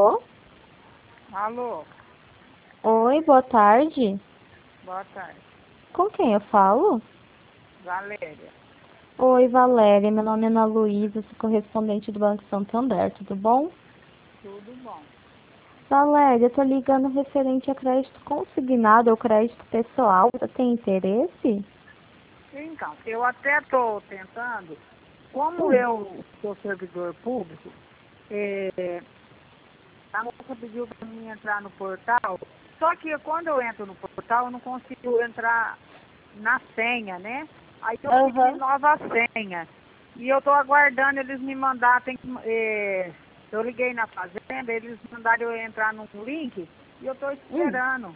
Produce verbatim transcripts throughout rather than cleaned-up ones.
Alô? Alô, Oi, boa tarde. boa tarde. Com quem eu falo? Valéria. Oi, Valéria. Meu nome é Ana Luísa, sou correspondente do Banco Santander, tudo bom? Tudo bom? Valéria, eu tô ligando referente a crédito consignado ou crédito pessoal. Você tem interesse? Então, eu até estou tentando, como Hum. eu sou servidor público, é, a moça pediu para mim entrar no portal, só que quando eu entro no portal, eu não consigo entrar na senha, né? Aí eu pedi Aham. nova senha. E eu estou aguardando eles me mandar, tem que, é, eu liguei na fazenda, eles mandaram eu entrar num link e eu estou Hum. esperando.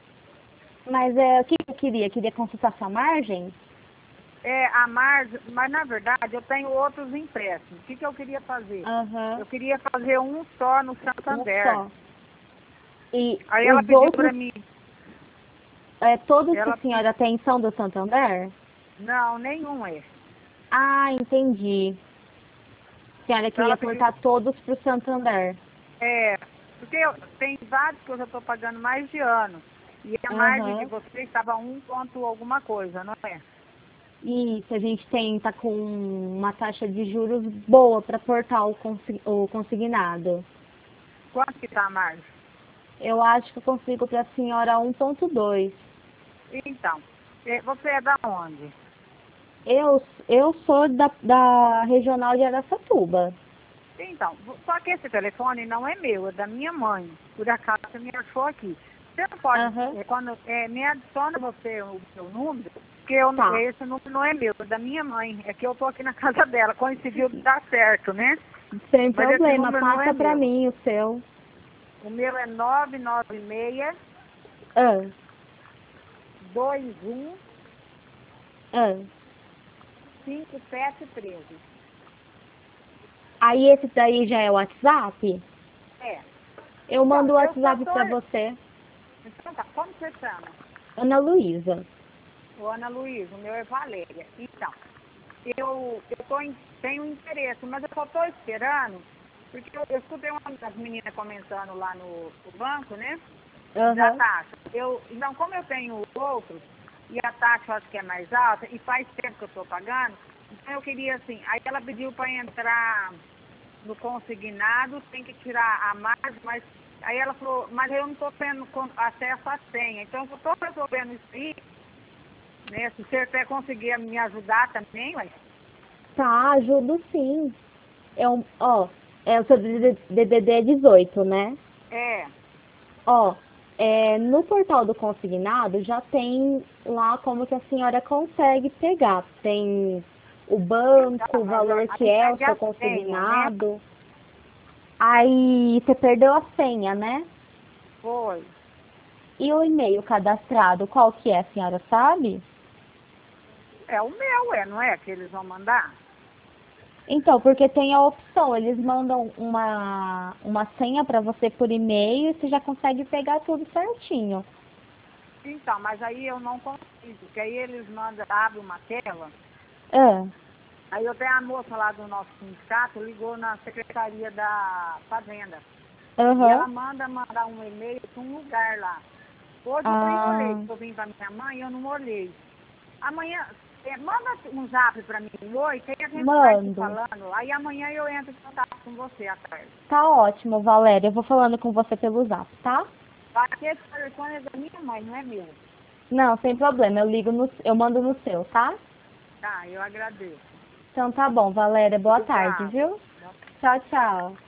Mas é, o que eu queria? Queria consultar sua margem? É, a margem, mas na verdade eu tenho outros empréstimos. O que, que eu queria fazer? Aham. Eu queria fazer um só no Um Santander. só. E Aí ela os pediu outros, para mim, é, todos que a ela, senhora tem são do Santander? não, nenhum é. Ah, entendi. A senhora Então queria ela pediu, portar todos para o Santander. é, porque eu, tem vários que eu já estou pagando mais de ano. E a margem de Aham. vocês estava um ponto alguma coisa, não é? Isso, a gente tem, tá com uma taxa de juros boa para portar o, consi- o consignado. Quanto que está a margem? Eu acho que eu consigo para a senhora um ponto dois. Então, é, você é da onde? Eu, eu sou da, da regional de Araçatuba. Então, só que esse telefone não é meu, é da minha mãe. Por acaso você me achou aqui. Você não pode, Aham. é, quando é, me adiciona você o meu número, porque eu, não- Tá. esse número não é meu, é da minha mãe. É que eu tô aqui na casa dela, coincidiu de dar certo, né? Sem Mas esse problema, número não é passa para meu. mim o seu. O meu é nove nove seis, Ah, dois um, ah. cinco sete um três. Aí esse daí já é o WhatsApp? É. Eu Então, mando o eu só WhatsApp tô. para você. Então tá, como você chama? Ana Luísa. Ô, Ana Luísa, o meu é Valéria. Então, eu, eu tô em- tenho interesse, mas eu só estou esperando, porque eu, eu escutei uma das meninas comentando lá no, no banco, né? Da Aham. taxa. Eu, então, como eu tenho outros, e a taxa eu acho que é mais alta, e faz tempo que eu estou pagando, então eu queria assim, aí ela pediu para entrar no consignado, tem que tirar a margem, mas aí ela falou, mas eu não estou tendo con- acesso à senha, então eu estou resolvendo isso aí, né? Se você até conseguir me ajudar também, ué. Tá, ajudo sim. É um, ó, é o seu D D D é dezoito, né? É. Ó, é, no portal do consignado já tem lá como que a senhora consegue pegar. Tem o Então, banco, o mas valor que aí é o pede seu a senha, né? consignado. Aí você perdeu a senha, né? Foi. E o e-mail cadastrado, qual que é, a senhora sabe? É o meu, é, não é? Que eles vão mandar? Então, porque tem a opção, eles mandam uma, uma senha para você por e-mail e você já consegue pegar tudo certinho. Então, mas aí eu não consigo, porque aí eles mandam, abrem uma tela, Ah, aí eu tenho a moça lá do nosso sindicato, ligou na Secretaria da Fazenda. E aham. ela manda mandar um e-mail para um lugar lá. Hoje eu nem olhei, Ah, porque eu vim para minha mãe e eu não olhei. Amanhã, é, manda um zap para mim, oi, que aí a gente vai se mando. falando. Aí amanhã eu entro em contato com você à tarde. Tá ótimo, Valéria. Eu vou falando com você pelo zap, tá? Aqui esse telefone é da minha mãe, não é meu. Não, sem problema. Eu ligo no, eu mando no seu, tá? Tá, eu agradeço. Então tá bom, Valéria. Boa tarde, Obrigada. viu? Tchau, tchau.